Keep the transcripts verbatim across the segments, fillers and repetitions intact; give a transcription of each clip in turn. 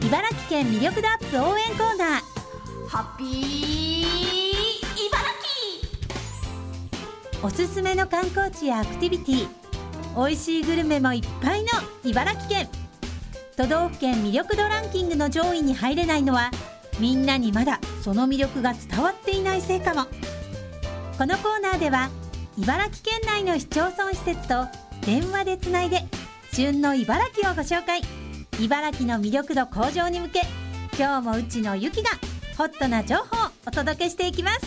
茨城県魅力度アップ応援コーナー、 ハッピー茨城。 おすすめの観光地やアクティビティ、美味しいグルメもいっぱいの茨城県。都道府県魅力度ランキングの上位に入れないのは、みんなにまだその魅力が伝わっていないせいかも。このコーナーでは茨城県内の市町村施設と電話でつないで旬の茨城をご紹介。茨城の魅力度向上に向け、今日もうちのゆきがホットな情報をお届けしていきます。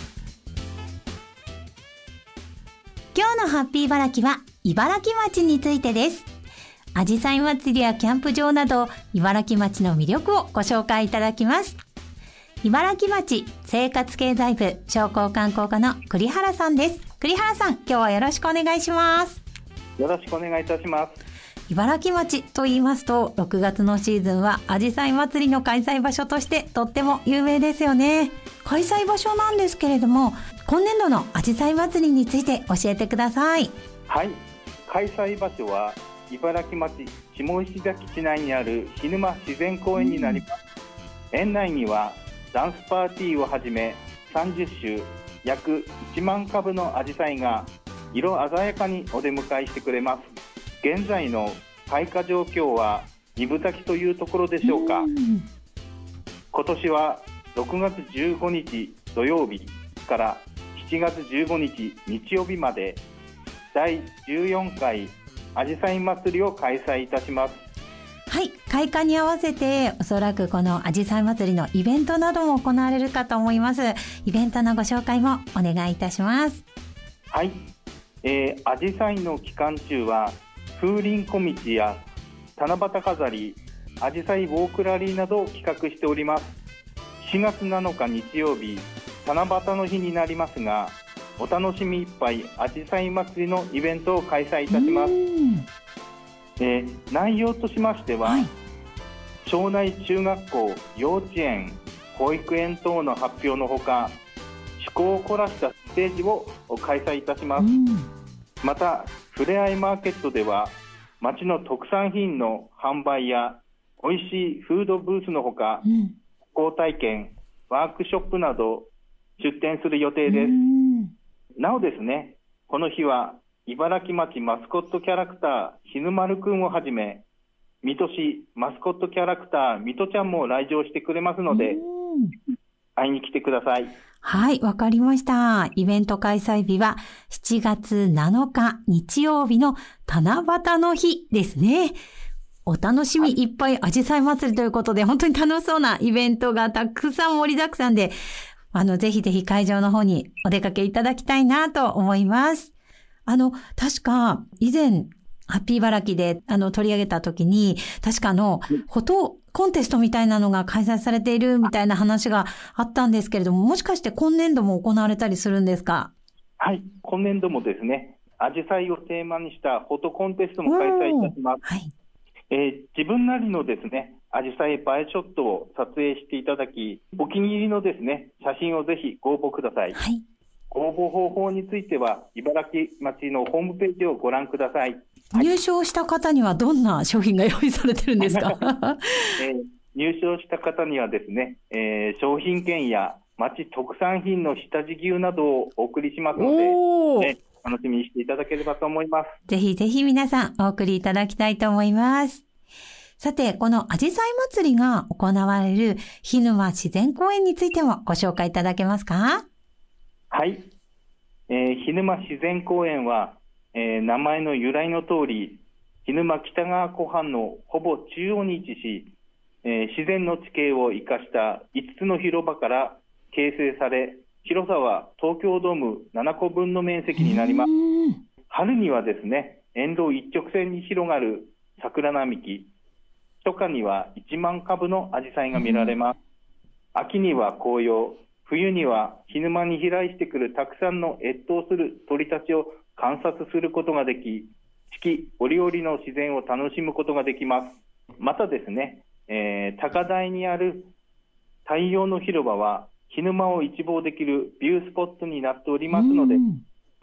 今日のハッピー茨城は茨城町についてです。あじさい祭りやキャンプ場など茨城町の魅力をご紹介いただきます。茨城町生活経済部商工観光課の栗原さんです。栗原さん、今日はよろしくお願いします。 よろしくお願いいたします。 茨城町と言いますと、ろくがつのシーズンはあじさい祭りの開催場所としてとっても有名ですよね。開催場所なんですけれども、今年度のあじさい祭りについて教えてください。 はい、開催場所は茨城町下石崎市内にある涸沼自然公園になります。園内にはダンスパーティーをはじめさんじゅっしゅ、約いちまんかぶのアジサイが色鮮やかにお出迎えしてくれます。現在の開花状況は二分咲きというところでしょうか。今年はろくがつじゅうごにち土曜日からしちがつじゅうごにち日曜日までだいじゅうよんかいあじさい祭りを開催いたします。 はい、開花に合わせておそらくこのあじさい祭りのイベントなども行われるかと思います。イベントのご紹介もお願いいたします。 はい、えー、あじさいの期間中は風鈴小道や七夕飾り、あじさいウォークラリーなどを企画しております。しがつなのか日曜日、七夕の日になりますが、お楽しみいっぱいあじさい祭りのイベントを開催いたします。えー、内容としましては、はい、庄内中学校、幼稚園、保育園等の発表のほか、趣向を凝らしたステージを開催いたします。またふれあいマーケットでは町の特産品の販売や美味しいフードブースのほか、歩行体験、ワークショップなど出展する予定です。なおですね、この日は茨城町マスコットキャラクターしぬまるくんをはじめ、水戸市マスコットキャラクターみとちゃんも来場してくれますので、会いに来てください。 はい、わかりました。イベント開催日はしちがつなのか日曜日の七夕の日ですね。お楽しみいっぱいあじさい祭りということで、本当に楽しそうなイベントがたくさん盛りだくさんで、あの、ぜひぜひ会場の方にお出かけいただきたいなと思います。あの、確か以前、ハッピー茨城であの取り上げた時に、確かあの、フォトコンテストみたいなのが開催されているみたいな話があったんですけれども、もしかして今年度も行われたりするんですか？ はい、今年度もですね、あじさいをテーマにしたフォトコンテストも開催いたします。はい、えー、自分なりのですね、あじさい映えショットを撮影していただき、お気に入りのですね、写真をぜひご応募ください。はい、応募方法については茨城町のホームページをご覧ください。 入賞した方にはどんな商品が用意されてるんですか？ えー、入賞した方にはですね、えー、商品券や町特産品の下地牛などをお送りしますので、ね、楽しみにしていただければと思います。 ぜひぜひ皆さんお送りいただきたいと思います。さて、このあじさい祭りが行われる涸沼自然公園についてもご紹介いただけますか？ はい、えー、涸沼自然公園は、えー、名前の由来の通り、涸沼北川湖畔のほぼ中央に位置し、えー、自然の地形を生かしたいつつの広場から形成され、広さは東京ドームななこぶんの面積になります。春にはですね、沿道一直線に広がる桜並木、初夏にはいちまんかぶのアジサイが見られます。秋には紅葉、冬には涸沼に飛来してくるたくさんの越冬する鳥たちを観察することができ、四季折々の自然を楽しむことができます。またですね、えー、高台にある太陽の広場は涸沼を一望できるビュースポットになっておりますので、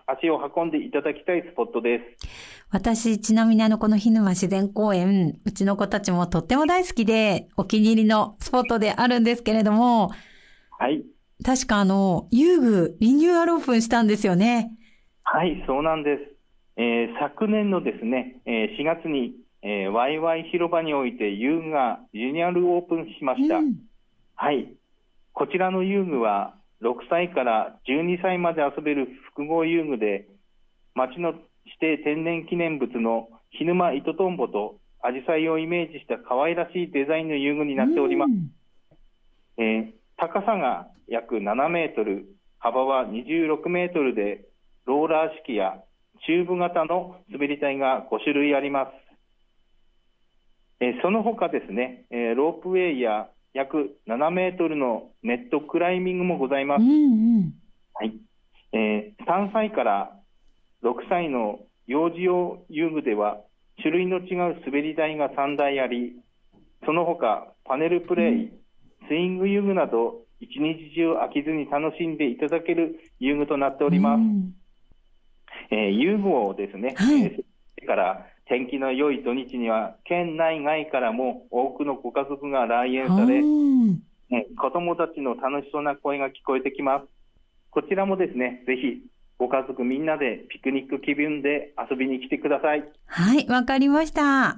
足を運んでいただきたいスポットです。 私、ちなみにあの、この涸沼自然公園、うちの子たちもとっても大好きで、お気に入りのスポットであるんですけれども、 はい。 確かあの、遊具、リニューアルオープンしたんですよね。 はい、そうなんです。えー、昨年のですね、えー、しがつに、えー、ワイワイ広場において遊具がリニューアルオープンしました。うん、はい。こちらの遊具はろくさいからじゅうにさいまで遊べる複合遊具で、町の指定天然記念物の涸沼糸とんぼとアジサイをイメージした可愛らしいデザインの遊具になっております。うん、えー、高さが約ななメートル、幅はにじゅうろくメートルで、ローラー式やチューブ型の滑り台がごしゅるいあります。えー、その他ですね、えー、ロープウェイや約ななメートルのネットクライミングもございます。うんうん、はい。えー、さんさいからろくさいの幼児用遊具では種類の違う滑り台がさんだいあり、その他パネルプレイ、うん、スイング遊具など一日中飽きずに楽しんでいただける遊具となっております。うん、えー、遊具をですね、はい、えー、から天気の良い土日には県内外からも多くのご家族が来園され、ね、子どもたちの楽しそうな声が聞こえてきます。こちらもですね、ぜひご家族みんなでピクニック気分で遊びに来てください。はい、 わかりました。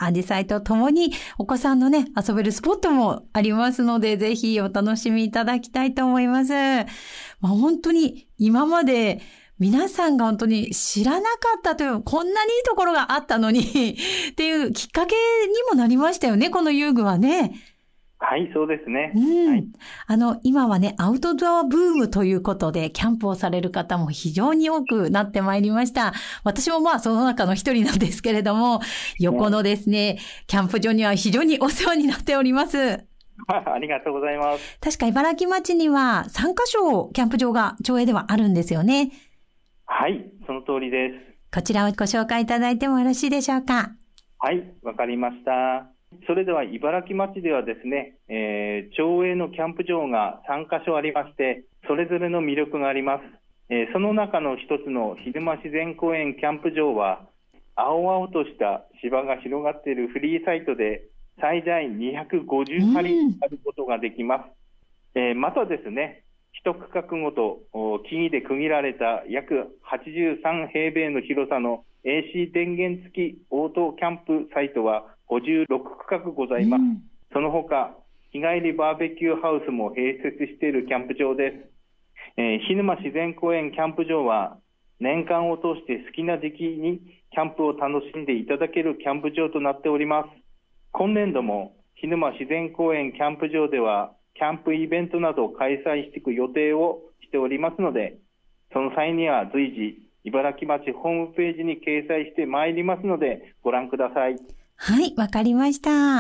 アジサイとともにお子さんのね、遊べるスポットもありますので、ぜひお楽しみいただきたいと思います。まあ、本当に今まで皆さんが本当に知らなかったという、こんなにいいところがあったのにっていうきっかけにもなりましたよね、この遊具はね。 はい、そうですね。 うん。 はい、 あの、今はね、アウトドアブームということで、キャンプをされる方も非常に多くなってまいりました。私もまあ、その中の一人なんですけれども、横のですね、キャンプ場には非常にお世話になっております。 ありがとうございます。 確か茨城町にはさんかしょキャンプ場が町営ではあるんですよね。 はい、その通りです。 こちらをご紹介いただいてもよろしいでしょうか。 はい、わかりました。それでは茨城町ではですね、えー、町営のキャンプ場がさんかしょありまして、それぞれの魅力があります。えー、その中の一つの涸沼自然公園キャンプ場は、青々とした芝が広がっているフリーサイトで最大にひゃくごじゅうはりあることができます。えー、またですね、一区画ごと木々で区切られた約はちじゅうさんへいべいの広さの エーシー 電源付きオートキャンプサイトはごじゅうろくくかくございます。うん、その他、日帰りバーベキューハウスも併設しているキャンプ場です。えー、涸沼自然公園キャンプ場は年間を通して好きな時期にキャンプを楽しんでいただけるキャンプ場となっております。今年度も涸沼自然公園キャンプ場ではキャンプイベントなどを開催していく予定をしておりますので、その際には随時茨城町ホームページに掲載してまいりますのでご覧ください。 はい、わかりました。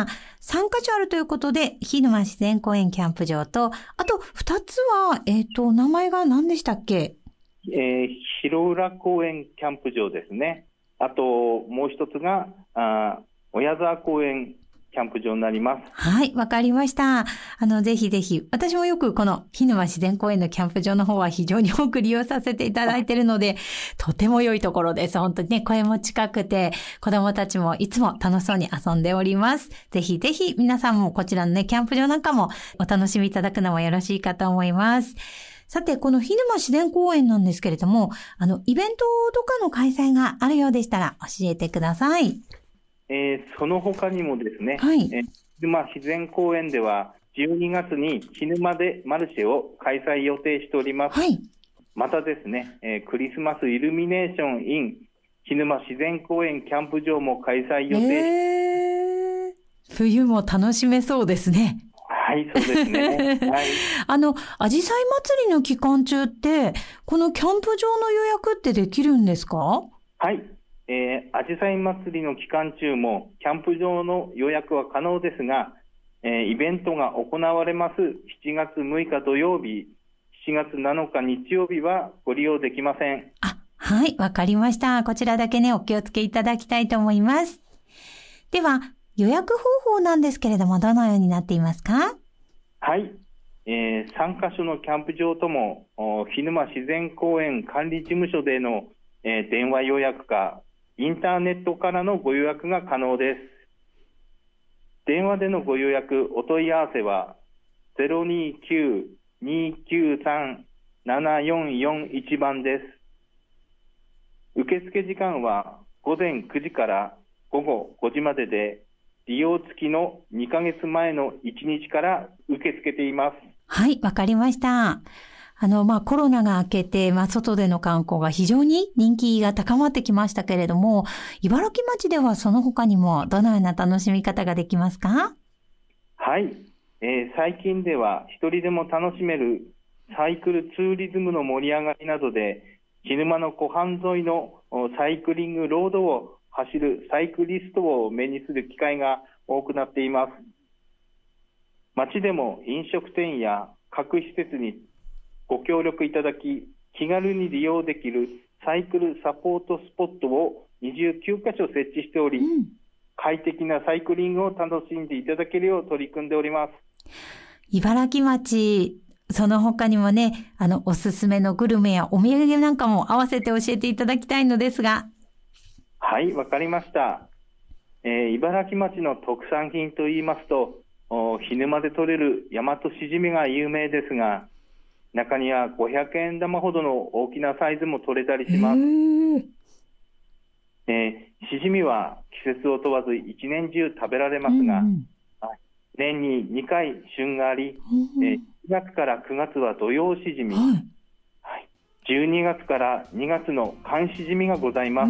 さんかしょあるということで、涸沼自然公園キャンプ場と、あとふたつは、えっと、名前が何でしたっけ？ えー、広浦公園キャンプ場ですね。あと、もう一つが、あ親沢公園キャンプ場になります。 はい、わかりました。あの、ぜひぜひ、私もよくこの涸沼自然公園のキャンプ場の方は非常に多く利用させていただいているので、とても良いところです。本当にね、声も近くて、子供たちもいつも楽しそうに遊んでおります。ぜひぜひ皆さんもこちらのね、キャンプ場なんかもお楽しみいただくのもよろしいかと思います。さて、この涸沼自然公園なんですけれども、あの、イベントとかの開催があるようでしたら教えてください。 えー、その他にもですね、 はい、 えー、涸沼自然公園ではじゅうにがつに涸沼でマルシェを開催予定しております。 はい、 またですね、えー、クリスマスイルミネーション in 涸沼自然公園キャンプ場も開催予定、 えー、冬も楽しめそうですね。 はい、そうですね。はい、 あの、あじさい祭りの期間中って、このキャンプ場の予約ってできるんですか？ はい。えー、あじさい祭りの期間中もキャンプ場の予約は可能ですが、えー、イベントが行われますしちがつむいか土曜日、しちがつなのか日曜日はご利用できません。 あ、はい、わかりました。こちらだけね、お気をつけいただきたいと思います。では、予約方法なんですけれども、どのようになっていますか？ はい。えー、さんかしょのキャンプ場とも、涸沼自然公園管理事務所でのえー、電話予約かインターネットからのご予約が可能です。電話でのご予約お問い合わせは ゼロにきゅう にきゅうさん ななよんよんいち 番です。受付時間は午前くじから午後ごじまでで、利用付きのにかげつまえのいちにちから受け付けています。 はい、わかりました。あの、まあ、コロナが明けて、まあ、外での観光が非常に人気が高まってきましたけれども、茨城町ではその他にもどのような楽しみ方ができますか？ はい、えー、最近では一人でも楽しめるサイクルツーリズムの盛り上がりなどで、涸沼の湖畔沿いのサイクリングロードを走るサイクリストを目にする機会が多くなっています。町でも飲食店や各施設にご協力いただき、気軽に利用できるサイクルサポートスポットをにじゅうきゅうかしょ設置しており、うん、快適なサイクリングを楽しんでいただけるよう取り組んでおります。 茨城町、その他にもね、あのおすすめのグルメやお土産なんかも合わせて教えていただきたいのですが。 はい、わかりました。えー、茨城町の特産品といいますと、涸沼で採れる大和しじみが有名ですが、中にはごひゃくえん玉ほどの大きなサイズも取れたりします。えー、しじみは季節を問わず一年中食べられますが、うん、年ににかい旬があり、うんえー、しがつからくがつは土用しじみ、はいはい、じゅうにがつからにがつの寒しじみがございます。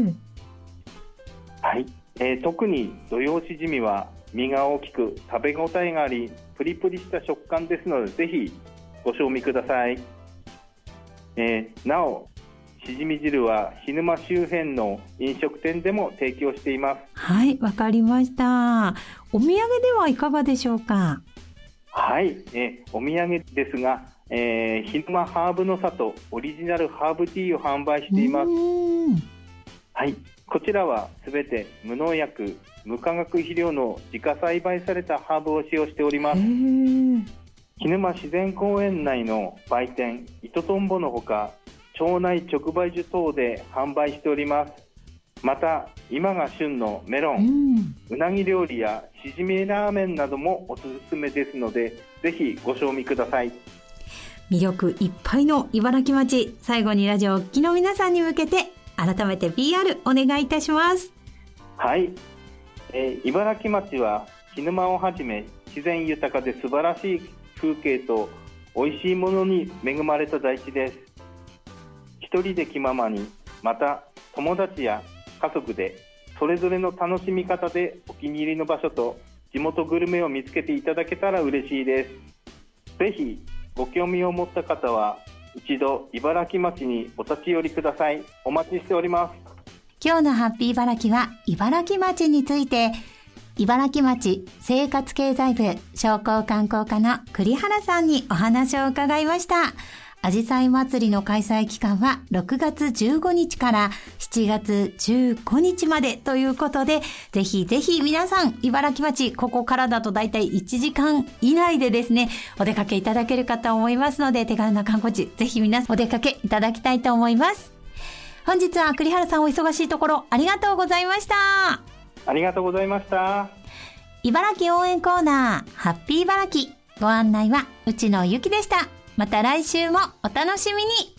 はいえー、特に土用しじみは身が大きく食べ応えがあり、プリプリした食感ですので、ぜひご賞味ください。えー、なおしじみ汁は涸沼周辺の飲食店でも提供しています。 はい、わかりました。お土産ではいかがでしょうか？ はい、えー、お土産ですが、えー、涸沼ハーブの里オリジナルハーブティーを販売しています。はい、こちらはすべて無農薬無化学肥料の自家栽培されたハーブを使用しております。涸沼自然公園内の売店糸とんぼのほか、町内直売所等で販売しております。また今が旬のメロン、うん、うなぎ料理やしじみラーメンなどもおすすめですので、ぜひご賞味ください。 魅力いっぱいの茨城町、最後にラジオをお聞きの皆さんに向けて改めて ピーアール お願いいたします。 はい、えー、茨城町は涸沼をはじめ自然豊かで素晴らしい風景と美味しいものに恵まれた大地です。一人で気ままに、また友達や家族でそれぞれの楽しみ方でお気に入りの場所と地元グルメを見つけていただけたら嬉しいです。ぜひご興味を持った方は一度茨城町にお立ち寄りください。お待ちしております。 今日のハッピー茨城は茨城町について、茨城町生活経済部商工観光課の栗原さんにお話を伺いました。あじさい祭りの開催期間はろくがつじゅうごにちからしちがつじゅうごにちまでということで、ぜひぜひ皆さん茨城町、ここからだとだいたいいちじかん以内でですね、お出かけいただけるかと思いますので、手軽な観光地、ぜひ皆さんお出かけいただきたいと思います。本日は栗原さんお忙しいところありがとうございました。 ありがとうございました。 茨城応援コーナーハッピー茨城、ご案内は内野ゆきでした。また来週もお楽しみに。